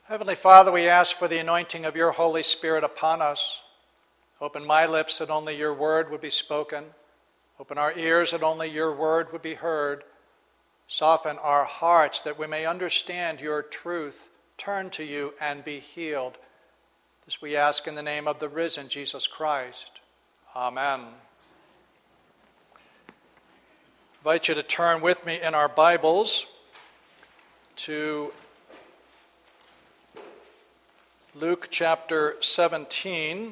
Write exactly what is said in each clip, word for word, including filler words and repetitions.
Heavenly Father, we ask for the anointing of your Holy Spirit upon us. Open my lips that only your word would be spoken. Open our ears that only your word would be heard. Soften our hearts that we may understand your truth, turn to you, and be healed. This we ask in the name of the risen Jesus Christ. Amen. I invite you to turn with me in our Bibles to Luke chapter seventeen.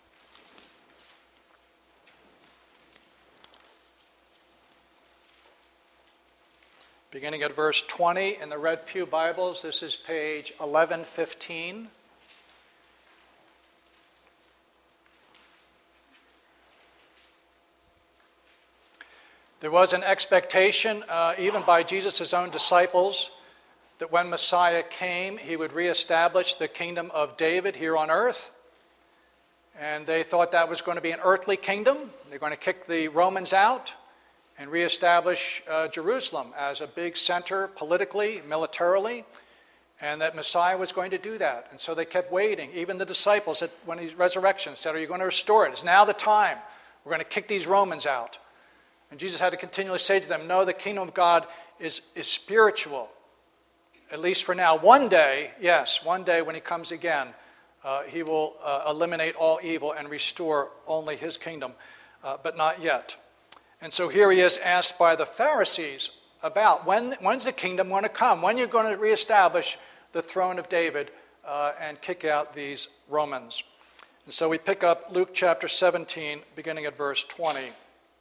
Beginning at verse twenty in the Red Pew Bibles, this is page eleven fifteen. There was an expectation, uh, even by Jesus' own disciples, that when Messiah came, he would reestablish the kingdom of David here on earth. And they thought that was going to be an earthly kingdom. They're going to kick the Romans out and reestablish uh, Jerusalem as a big center politically, militarily, and that Messiah was going to do that. And so they kept waiting. Even the disciples, at, when his resurrection, said, "Are you going to restore it? It's now the time. We're going to kick these Romans out." And Jesus had to continually say to them, "No, the kingdom of God is, is spiritual. At least for now. One day, yes, one day when he comes again, uh, he will uh, eliminate all evil and restore only his kingdom, uh, but not yet." And so here he is asked by the Pharisees about when, when's the kingdom going to come? When you're going to reestablish the throne of David uh, and kick out these Romans? And so we pick up Luke chapter seventeen, beginning at verse twenty.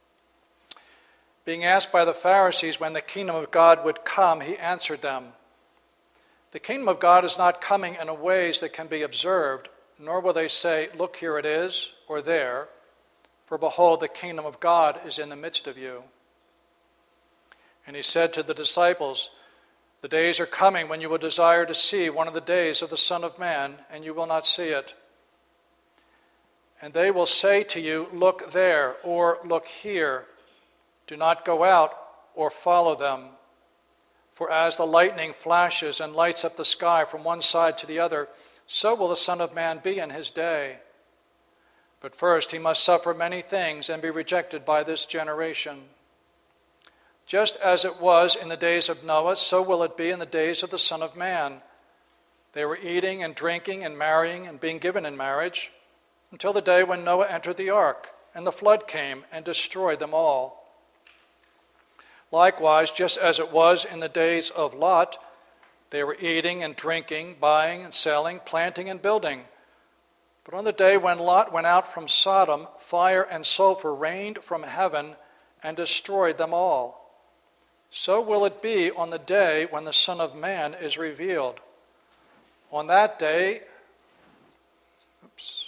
Being asked by the Pharisees when the kingdom of God would come, he answered them, "The kingdom of God is not coming in a ways that can be observed, nor will they say, 'Look, here it is,' or 'there.' For behold, the kingdom of God is in the midst of you." And he said to the disciples, "The days are coming when you will desire to see one of the days of the Son of Man, and you will not see it. And they will say to you, 'Look there,' or 'Look here.' Do not go out or follow them. For as the lightning flashes and lights up the sky from one side to the other, so will the Son of Man be in his day. But first he must suffer many things and be rejected by this generation. Just as it was in the days of Noah, so will it be in the days of the Son of Man. They were eating and drinking and marrying and being given in marriage until the day when Noah entered the ark, and the flood came and destroyed them all. Likewise, just as it was in the days of Lot, they were eating and drinking, buying and selling, planting and building. But on the day when Lot went out from Sodom, fire and sulfur rained from heaven and destroyed them all. So will it be on the day when the Son of Man is revealed. On that day, oops,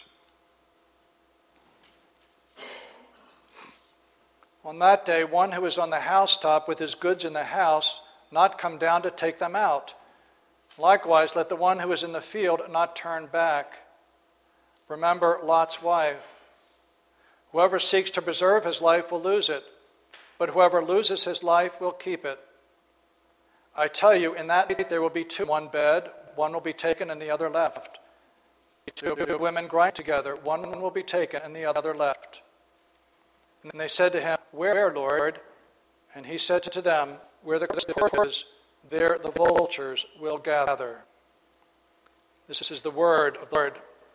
On that day, one who is on the housetop with his goods in the house not come down to take them out. Likewise, let the one who is in the field not turn back. Remember Lot's wife. Whoever seeks to preserve his life will lose it, but whoever loses his life will keep it. I tell you, in that night there will be two in one bed, one will be taken and the other left. Two women grinding together, one will be taken and the other left. And they said to him, "Where, Lord?" And he said to them, "Where the corpse is, there the vultures will gather." This is the word of the Lord.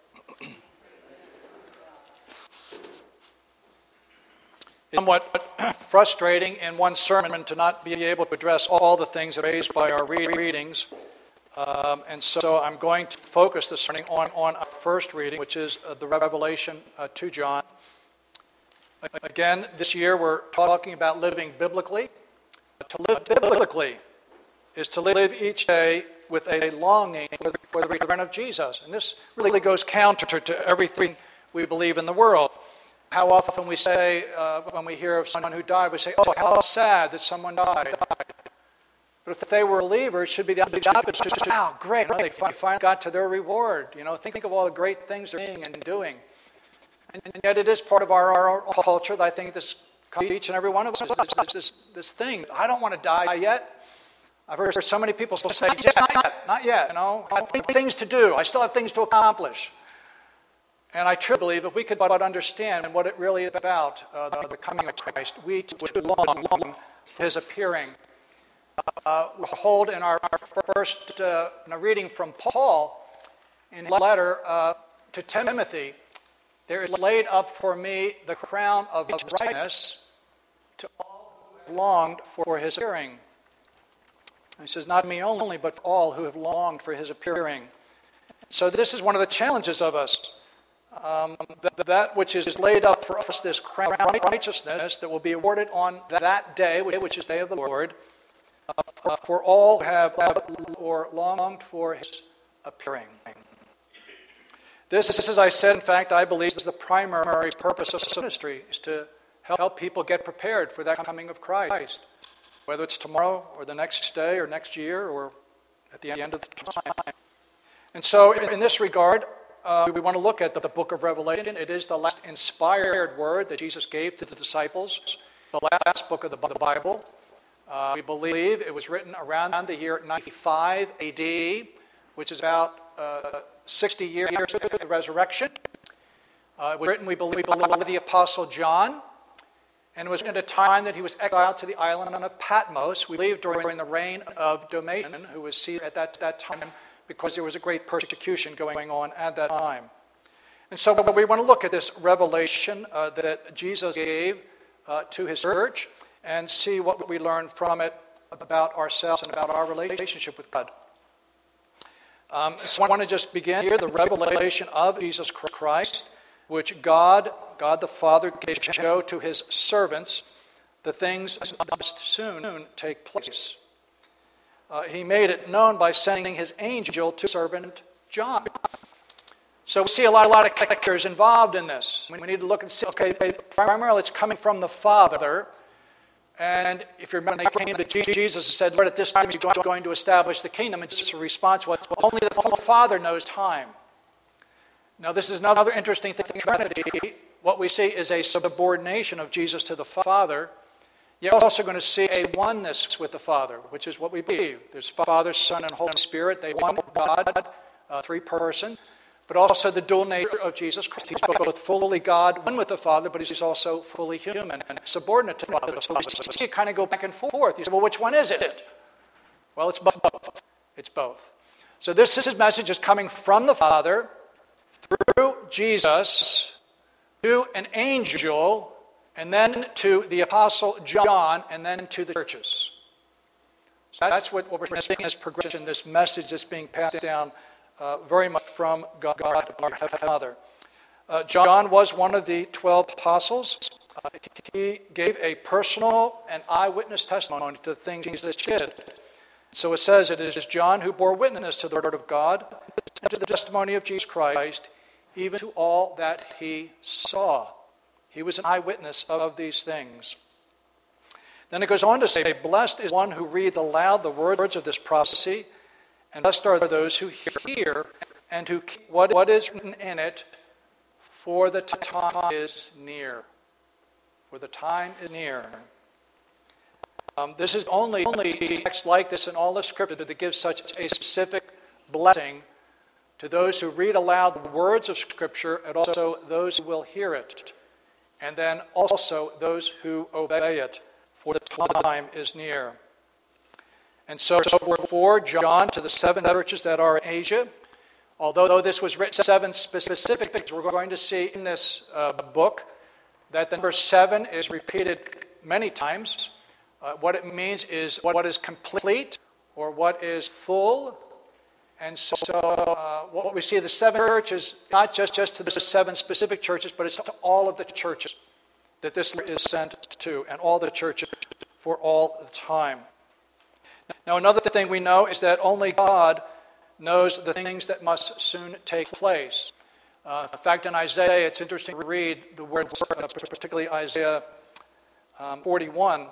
It's somewhat frustrating in one sermon to not be able to address all the things raised by our readings. Um, and so I'm going to focus this morning on, on our first reading, which is uh, the Revelation uh, to John. Again, this year we're talking about living biblically. To live biblically is to live each day with a longing for the return of Jesus. And this really goes counter to everything we believe in the world. How often we say, uh, when we hear of someone who died, we say, "Oh, how sad that someone died." But if they were believers, it should be the opposite. Wow, great, they finally got to their reward. You know, think of all the great things they're doing and doing. And yet it is part of our, our culture that I think this comes to each and every one of us. This, this, this thing, I don't want to die yet. I've heard so many people say, yes, not yet, not yet, you know, I have things to do, I still have things to accomplish. And I truly believe if we could but understand what it really is about, uh, the, the coming of Christ, we would long, long for his appearing. Uh, we hold in our, our first uh, in a reading from Paul in a letter uh, to Timothy, there is laid up for me the crown of righteousness to all who have longed for his appearing. He says, not me only, but for all who have longed for his appearing. So this is one of the challenges of us. Um, that, that which is laid up for us, this crown of righteousness that will be awarded on that day, which is the day of the Lord, uh, for all who have or longed for his appearing. This, as I said, in fact, I believe is the primary purpose of ministry, is to help people get prepared for that coming of Christ, whether it's tomorrow or the next day or next year or at the end of the time. And so in this regard, uh, we want to look at the, the book of Revelation. It is the last inspired word that Jesus gave to the disciples, the last book of the, the Bible. Uh, we believe it was written around the year ninety-five A D, which is about uh, sixty years after the resurrection. Uh, it was written, we believe, by the Apostle John, and it was written at a time that he was exiled to the island of Patmos, we believe during the reign of Domitian, who was Caesar at that, that time, because there was a great persecution going on at that time. And so we want to look at this revelation uh, that Jesus gave uh, to his church and see what we learn from it about ourselves and about our relationship with God. Um, so I want to just begin here, the revelation of Jesus Christ, which God, God the Father, gave to show to his servants the things that must soon take place. Uh, he made it known by sending his angel to servant John. So we see a lot, a lot of characters involved in this. We need to look and see, okay, primarily it's coming from the Father. And if you remember, they came to Jesus and said, Lord, at this time you're going to establish the kingdom. And Jesus' response was, only the Father knows time. Now this is another interesting thing in Trinity. What we see is a subordination of Jesus to the Father. You're also going to see a oneness with the Father, which is what we believe. There's Father, Son, and Holy Spirit. They one God, uh, three persons. But also the dual nature of Jesus Christ. He's both fully God, one with the Father, but he's also fully human and subordinate to the Father. So you kind of go back and forth. You say, well, which one is it? Well, it's both. It's both. So this, this message is coming from the Father through Jesus to an angel, and then to the Apostle John, and then to the churches. So that's what, what we're seeing as progression, this message that's being passed down uh, very much from God, God our Father. Uh, John was one of the twelve apostles. Uh, he gave a personal and eyewitness testimony to the things that he did. So it says it is John who bore witness to the word of God and to the testimony of Jesus Christ, even to all that he saw. He was an eyewitness of these things. Then it goes on to say, blessed is one who reads aloud the words of this prophecy, and blessed are those who hear and who keep what, what is written in it, for the time is near. For the time is near. Um, this is only, only a text like this in all of Scripture that gives such a specific blessing to those who read aloud the words of Scripture, and also those who will hear it, and then also those who obey it, for the time is near. And so, so for John to the seven churches that are in Asia, although this was written seven specific things, we're going to see in this uh, book that the number seven is repeated many times. Uh, what it means is what is complete or what is full. And so uh, what we see, the seven churches, not just, just to the seven specific churches, but it's to all of the churches that this is sent to, and all the churches for all the time. Now, another thing we know is that only God knows the things that must soon take place. Uh, in fact, in Isaiah, it's interesting to read the words, uh, particularly Isaiah um, forty-one.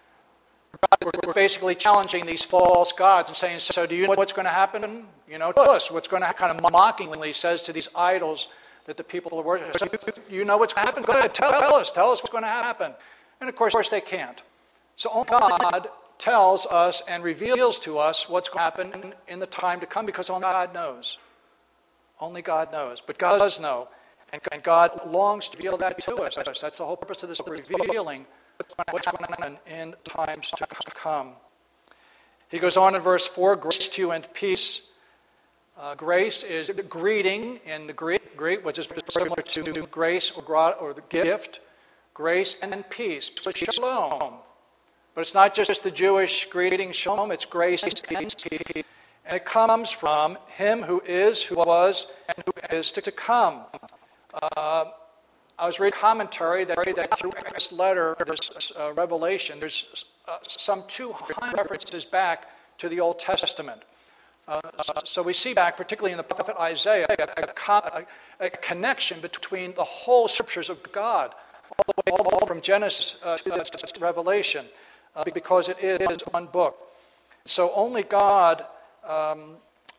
We're basically challenging these false gods and saying, so do you know what's going to happen? You know, tell us what's going to happen. Kind of mockingly says to these idols that the people are worshiping, so you know what's going to happen? Go ahead, tell, tell us. Tell us what's going to happen. And of course, they can't. So only God tells us and reveals to us what's going to happen in, in the time to come, because only God knows. Only God knows. But God does know. And, and God longs to reveal that to us. That's the whole purpose of this, revealing what's going to happen in times to come. He goes on in verse four, grace to you and peace. Uh, grace is greeting in the Greek, Greek, which is similar to grace or, or the gift. Grace and peace. Shalom. But it's not just the Jewish greeting, shalom, it's grace and peace. And it comes from him who is, who was, and who is to come. Uh, I was reading commentary that, that through this letter, this uh, Revelation, there's uh, some two hundred references back to the Old Testament. Uh, so we see back, particularly in the prophet Isaiah, a, a, a connection between the whole scriptures of God, all the way all from Genesis uh, to Revelation, uh, because it is one book. So only God um,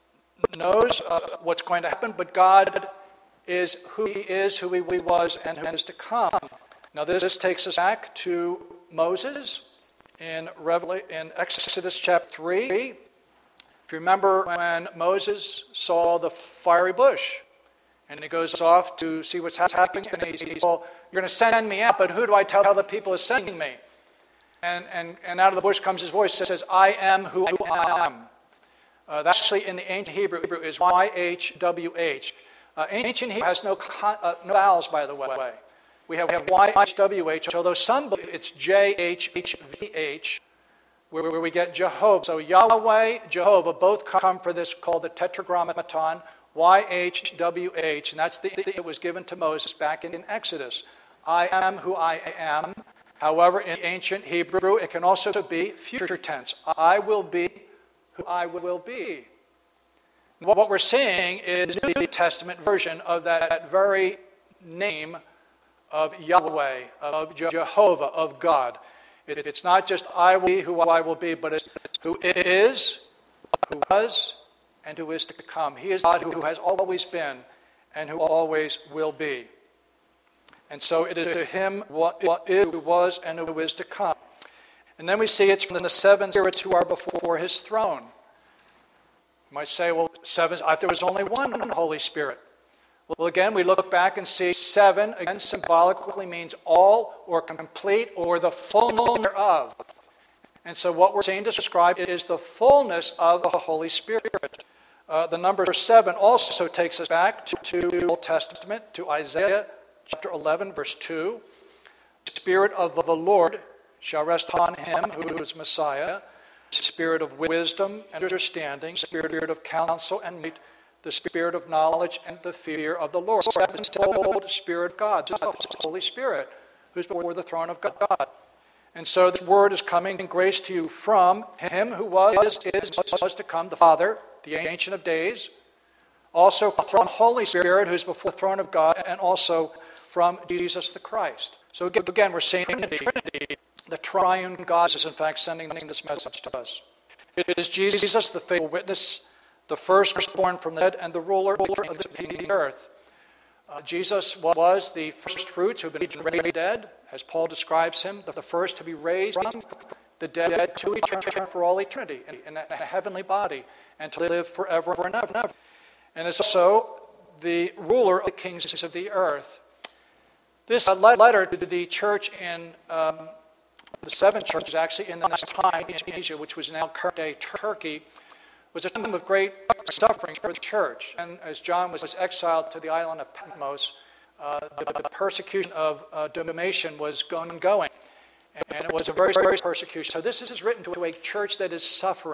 knows uh, what's going to happen, but God is who he is, who he was, and who is to come. Now this, this takes us back to Moses in, Revela- in Exodus chapter three. If you remember when Moses saw the fiery bush, and he goes off to see what's happening, and he says, well, you're going to send me out, but who do I tell the people is sending me? And, and, and out of the bush comes his voice that says, I am who I am. Uh, that's actually in the ancient Hebrew is Y H W H. Uh, ancient Hebrew has no, con, uh, no vowels, by the way. We have, we have Y H W H, although some believe it's J H H V H, where, where we get Jehovah. So Yahweh, Jehovah, both come for this called the Tetragrammaton, Y H W H, and that's the it was given to Moses back in, in Exodus. I am who I am. However, in ancient Hebrew, it can also be future tense. I will be who I will be. What we're seeing is the New Testament version of that, that very name of Yahweh, of Jehovah, of God. It, it's not just I will be who I will be, but it's who is, who was, and who is to come. He is God who has always been and who always will be. And so it is to him what, what is, who was, and who is to come. And then we see it's from the seven spirits who are before his throne. You might say, well, seven, I thought there was only one Holy Spirit. Well, again, we look back and see seven, again, symbolically means all or complete or the fullness thereof. And so what we're seeing described is the fullness of the Holy Spirit. Uh, the number seven also takes us back to, to the Old Testament, to Isaiah chapter eleven, verse two. The Spirit of the Lord shall rest upon him who is Messiah. Spirit of wisdom and understanding, spirit of counsel and might, the spirit of knowledge and the fear of the Lord. Seven fold Spirit of God, just the Holy Spirit, who's before the throne of God. And so this word is coming in grace to you from him who was, is, was to come, the Father, the Ancient of Days, also from Holy Spirit, who's before the throne of God, and also from Jesus the Christ. So again, we're seeing the Trinity. The triune God is, in fact, sending this message to us. It is Jesus, the faithful witness, the firstborn from the dead, and the ruler of the earth. Uh, Jesus was the first fruits who have been raised dead, as Paul describes him, the first to be raised from the dead to eternity for all eternity in a, in a heavenly body and to live forever and ever. And is also the ruler of the kings of the earth. This letter to the church in um, the seven churches, actually, in this time in Asia, which was now current-day Turkey, was a time of great suffering for the church. And as John was exiled to the island of Patmos, uh, the, the persecution of uh, Domitian was going and going. And it was a very serious persecution. So this is written to a church that is suffering.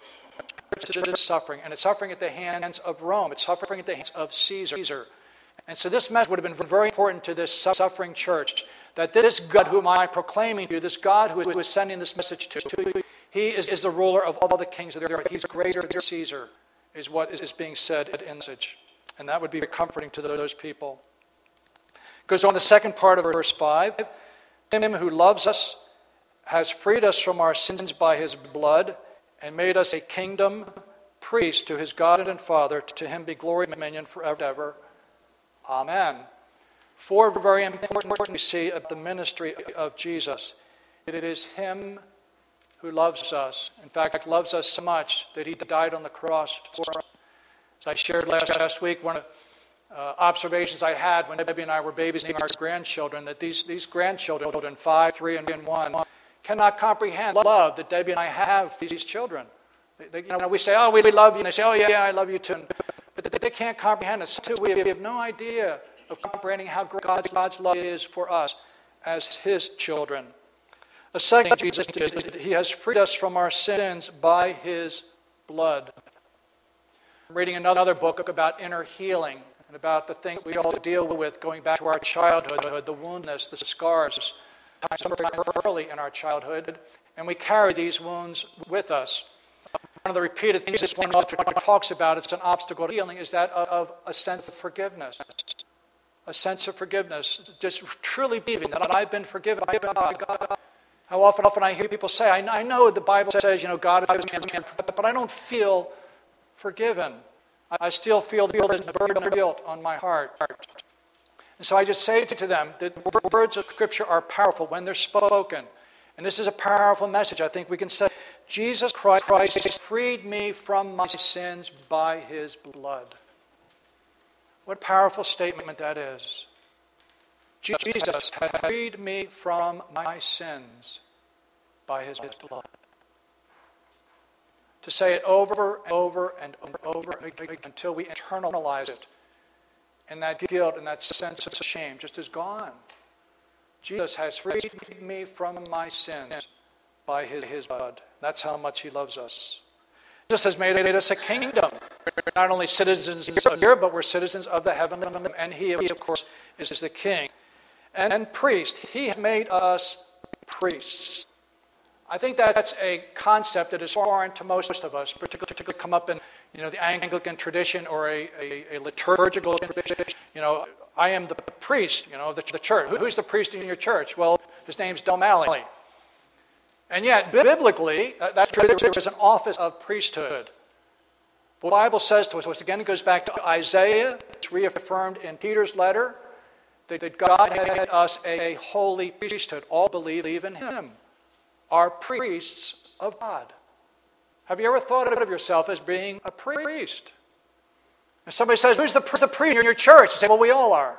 A church that is suffering. And it's suffering at the hands of Rome. It's suffering at the hands of Caesar. And so this message would have been very important to this suffering church, that this God whom I am proclaiming to you, this God who is sending this message to, he is, is the ruler of all the kings of the earth. He's greater than Caesar, is what is being said in the message. And that would be very comforting to those people. It goes on the second part of verse five. Him who loves us has freed us from our sins by his blood and made us a kingdom, priest to his God and Father. To him be glory and dominion forever and ever. Amen. Four very important we see of the ministry of Jesus. It is him who loves us. In fact, loves us so much that he died on the cross for us. As I shared last, last week, one of the uh, observations I had when Debbie and I were babysitting our grandchildren, that these, these grandchildren, five, three, and one, cannot comprehend love that Debbie and I have for these children. They, they, you know, we say, oh, we love you. And they say, oh, yeah, yeah, I love you too. But they, they can't comprehend it. So we have no idea of comprehending how God's, God's love is for us as his children. A second, Jesus did, he has freed us from our sins by his blood. I'm reading another book about inner healing and about the things we all deal with going back to our childhood, the woundedness, the scars, some early in our childhood, and we carry these wounds with us. One of the repeated things this one author talks about, it's an obstacle to healing, is that of a sense of forgiveness. A sense of forgiveness, just truly believing that I've been forgiven by God. How often, often I hear people say, I, I know the Bible says, you know, God is man, but I don't feel forgiven. I still feel the burden of guilt on my heart. And so I just say to them that the words of Scripture are powerful when they're spoken. And this is a powerful message. I think we can say, Jesus Christ, Christ freed me from my sins by his blood. What a powerful statement that is. Jesus has freed me from my sins by his blood. To say it over and over and over again until we internalize it. And that guilt and that sense of shame just is gone. Jesus has freed me from my sins by his, his blood. That's how much he loves us. Jesus has made us a kingdom. We're not only citizens of here, but we're citizens of the heavenly kingdom. And he, of course, is the king. And, and priest. He has made us priests. I think that's a concept that is foreign to most of us, particularly to come up in, you know, the Anglican tradition or a, a, a liturgical tradition. You know, I am the priest, you know, of the, the church. Who's the priest in your church? Well, his name's Del Malley. And yet, biblically, uh, that's true. There is an office of priesthood. What the Bible says to us, once again, it goes back to Isaiah. It's reaffirmed in Peter's letter that, that God had us a holy priesthood. All believe in him. Are priests of God. Have you ever thought of yourself as being a priest? If somebody says, who's the, the priest in your church? You say, well, we all are.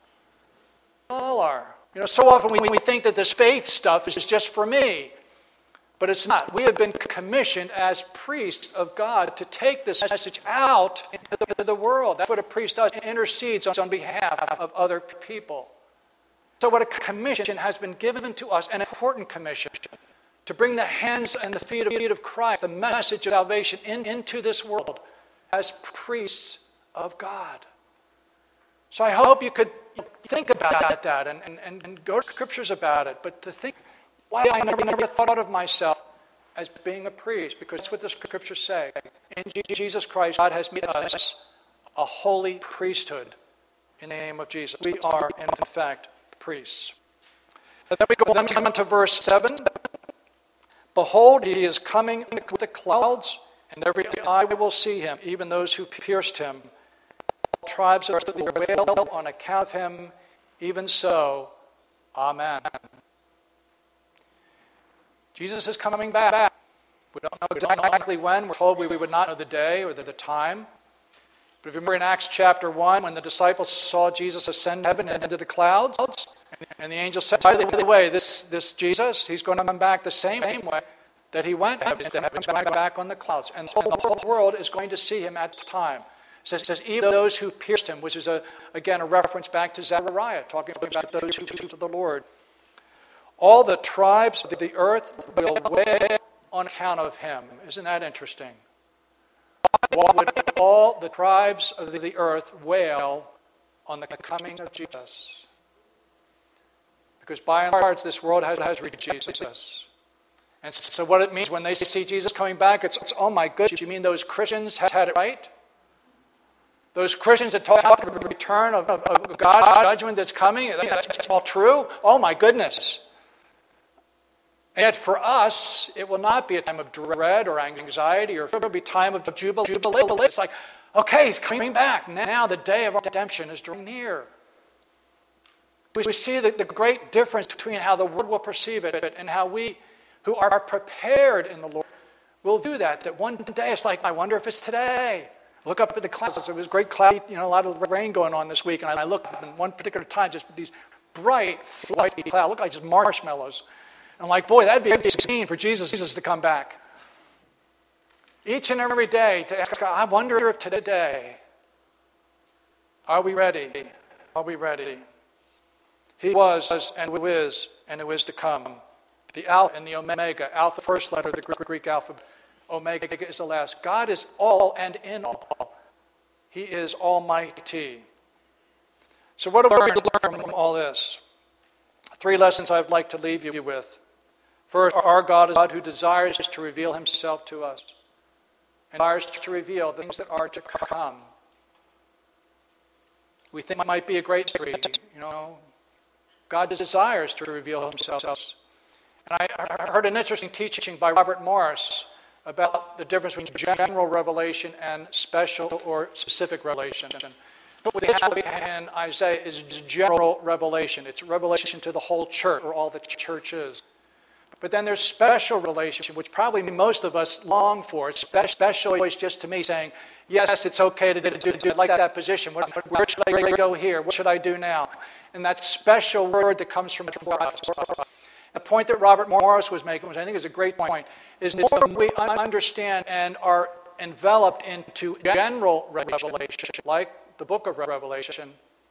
We all are. You know, so often we, we think that this faith stuff is just for me. But it's not. We have been commissioned as priests of God to take this message out into the world. That's what a priest does. He intercedes on behalf of other people. So what a commission has been given to us, an important commission, to bring the hands and the feet of Christ, the message of salvation in, into this world as priests of God. So I hope you could think about that and, and, and go to scriptures about it, but to think, why I never, never thought of myself as being a priest, because that's what the scriptures say. In Jesus Christ, God has made us a holy priesthood in the name of Jesus. We are, in fact, priests. And then we go on, come into verse seven. Behold, he is coming with the clouds, and every eye will see him, even those who pierced him. All tribes of earth will wail on account of him. Even so, amen. Jesus is coming back. We don't know exactly when. We're told we would not know the day or the time. But if you remember in Acts chapter one, when the disciples saw Jesus ascend heaven into the clouds, and the angel said, by the way, this, this Jesus, he's going to come back the same way that he went into heaven. He's back, back on the clouds. And the whole world is going to see him at the time. It says, it says even those who pierced him, which is, a, again, a reference back to Zechariah, talking about those who pierced the Lord. All the tribes of the earth will wail on account of him. Isn't that interesting? Why would all the tribes of the earth wail on the coming of Jesus? Because by and large, this world has, has rejected Jesus. And so what it means when they see Jesus coming back, it's, it's oh my goodness, you mean those Christians had it right? Those Christians that talk about the return of, of, of God's judgment that's coming, that's all true? Oh my goodness. And yet for us, it will not be a time of dread or anxiety, or it will be a time of jubilee. It's like, okay, he's coming back. Now the day of our redemption is drawing near. We see the, the great difference between how the world will perceive it and how we who are prepared in the Lord will do that. That one day it's like, I wonder if it's today. Look up at the clouds. It was great cloudy, you know, a lot of rain going on this week. And I looked up in one particular time, just these bright, fluffy clouds, look like just marshmallows. And I'm like, boy, that'd be a scene for Jesus, Jesus to come back. Each and every day to ask God, I wonder if today, are we ready? Are we ready? He was and who is and who is to come. The Alpha and the Omega. Alpha, first letter of the Greek alphabet. Omega is the last. God is all and in all. He is almighty. So what do we learn from all this? Three lessons I'd like to leave you with. First, our God is God who desires to reveal himself to us. And desires to reveal the things that are to come. We think it might be a great secret, you know. God desires to reveal himself. And I, I heard an interesting teaching by Robert Morris about the difference between general revelation and special or specific revelation. What we have in Isaiah is general revelation. It's revelation to the whole church, or all the church is. But then there's special revelation, which probably most of us long for. It's special is just to me saying, yes, it's okay to do, do, do like that position. Where, where should I go here? What should I do now? And that special word that comes from God. The point that Robert Morris was making, which I think is a great point, is that the more we understand and are enveloped into general revelation, like the book of Revelation,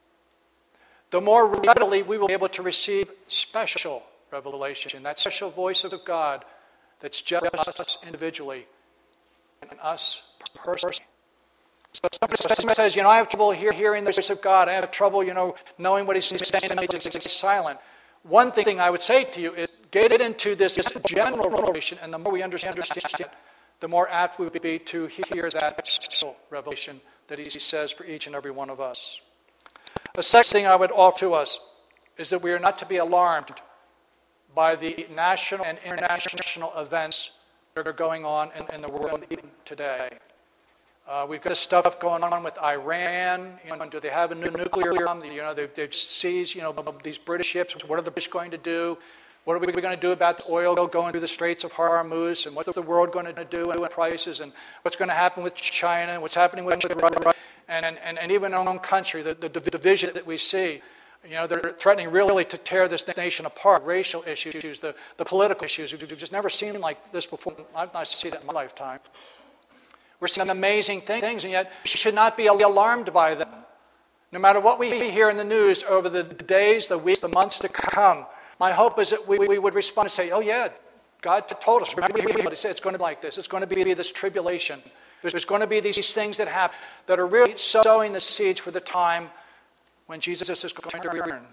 the more readily we will be able to receive special revelation, that special voice of God that's just us individually and us personally. So somebody says, you know, I have trouble hear, hearing the voice of God. I have trouble, you know, knowing what he's saying to me. It's silent. One thing I would say to you is get into this general revelation, and the more we understand, understand it, the more apt we would be to hear that special revelation that he says for each and every one of us. The second thing I would offer to us is that we are not to be alarmed by the national and international events that are going on in, in the world today. Uh, we've got this stuff going on with Iran. You know, do they have a new nuclear bomb? You know, they've, they've seized, you know, these British ships. What are the British going to do? What are we going to do about the oil going through the Straits of Hormuz? And what's the world going to do with prices? And what's going to happen with China? And what's happening with Russia? And, and, and even in our own country, the, the division that we see. You know, they're threatening really to tear this nation apart. Racial issues, the, the political issues. We've just never seen like this before. I've not seen it in my lifetime. We're seeing amazing things, and yet we should not be alarmed by them. No matter what we hear in the news over the days, the weeks, the months to come, my hope is that we, we would respond and say, oh yeah, God told us. Remember, He said it's going to be like this. It's going to be this tribulation. There's going to be these things that happen that are really sowing the seeds for the time when Jesus is going to return.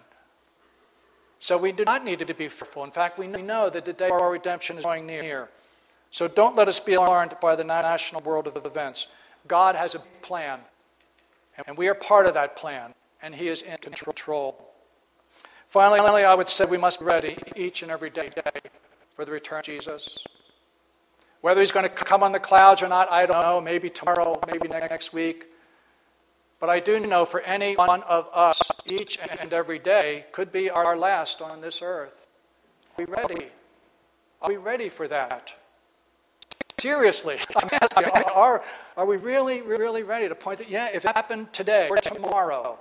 So we do not need to be fearful. In fact, we know that the day of our redemption is drawing near. So don't let us be alarmed by the national world of events. God has a plan, and we are part of that plan, and He is in control. Finally, I would say we must be ready each and every day for the return of Jesus. Whether He's going to come on the clouds or not, I don't know. Maybe tomorrow, maybe next week. But I do know for any one of us, each and every day could be our last on this earth. Are we ready? Are we ready for that? Seriously, I'm asking, are, are we really, really ready to point that, yeah, if it happened today or tomorrow,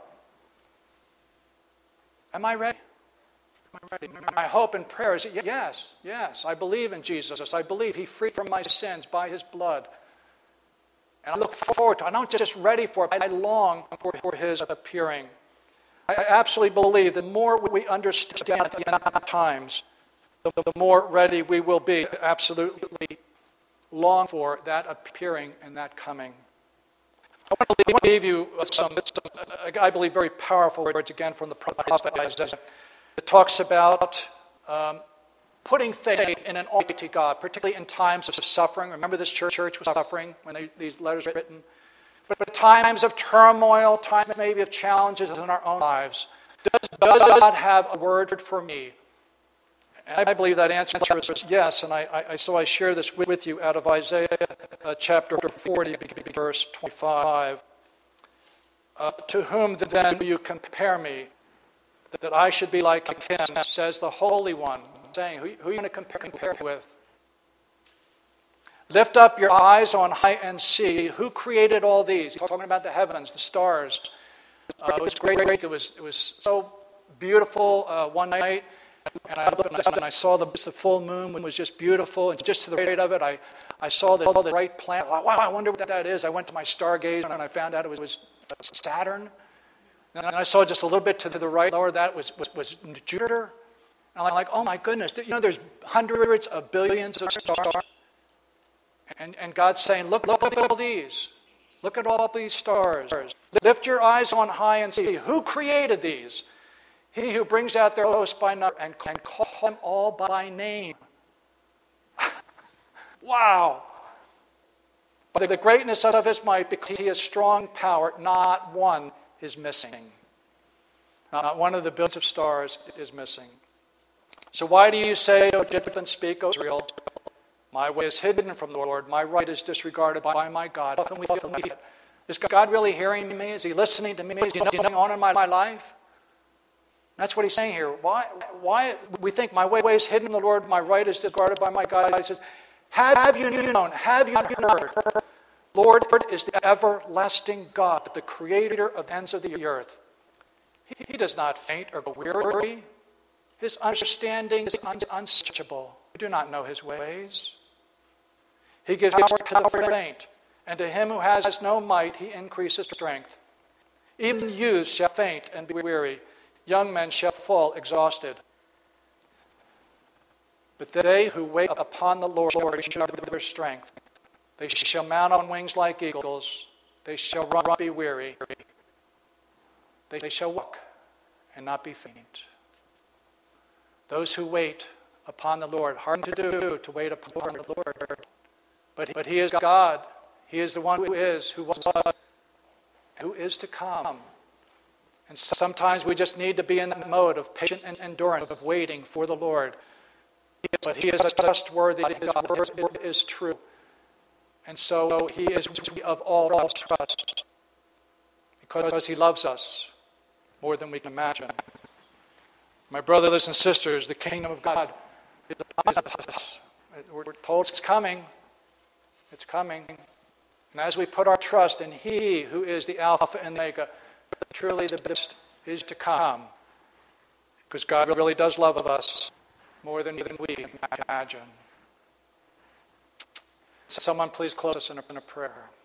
am I ready? Am I ready? My hope and prayer is that yes, yes, I believe in Jesus. I believe He freed from my sins by His blood. And I look forward to it. I'm not just ready for it, but I long for, for His appearing. I absolutely believe the more we understand at the end of times, the, the more ready we will be to absolutely long for that appearing and that coming. I want to leave you some, some I believe, very powerful words again from the prophet Isaiah. It talks about um, putting faith in an almighty God, particularly in times of suffering. Remember, this church, church was suffering when they, these letters were written. But, but times of turmoil, times maybe of challenges in our own lives, does God have a word for me? And I believe that answer is yes, and I, I, so I share this with you out of Isaiah uh, chapter forty, verse twenty-five. Uh, to whom then will you compare me, that I should be like him, says the Holy One, saying. Who, who are you going to compare, compare with? Lift up your eyes on high and see. Who created all these? He's talking about the heavens, the stars. Uh, it was great. It was, it was so beautiful uh, one night. And I looked up and I saw the, the full moon was just beautiful. And just to the right of it, I, I saw the, all the bright planet. Wow, I wonder what that is. I went to my stargazer and I found out it was, was Saturn. And I saw just a little bit to the right, lower that was, was, was Jupiter. And I'm like, oh my goodness, you know, there's hundreds of billions of stars. And, and God's saying, look, look at all these. Look at all these stars. Lift your eyes on high and see who created these. He who brings out their host by number and, and call them all by name. Wow. By the greatness of his might, because he has strong power, not one is missing. Not one of the billions of stars is missing. So why do you say, O Jacob, and speak, O Israel, my way is hidden from the Lord, my right is disregarded by my God? Often we feel that. Is God really hearing me? Is he listening to me? Is he knowing on in my, my life? That's what he's saying here. Why, why we think my way is hidden from the Lord, my right is disregarded by my God. He says, have you known, have you heard? Lord is the everlasting God, the creator of the ends of the earth. He, he does not faint or go weary. His understanding is un- unsearchable. We do not know his ways. He gives power to the faint, and to him who has no might, he increases strength. Even youths shall faint and be weary. Young men shall fall exhausted. But they who wait upon the Lord shall renew their strength. They shall mount on wings like eagles. They shall run and be weary. They shall walk and not be faint. Those who wait upon the Lord, hard to do to wait upon the Lord. But, but he is God. He is the one who is, who was, who is to come. And sometimes we just need to be in the mode of patient endurance, of waiting for the Lord. But he is trustworthy. His word is true. And so he is worthy of all trust. Because he loves us more than we can imagine. My brothers and sisters, the kingdom of God is upon us. We're told it's coming. It's coming. And as we put our trust in he who is the Alpha and the Omega, truly the best is to come. Because God really does love us more than even we can imagine. Someone please close us in a, in a prayer.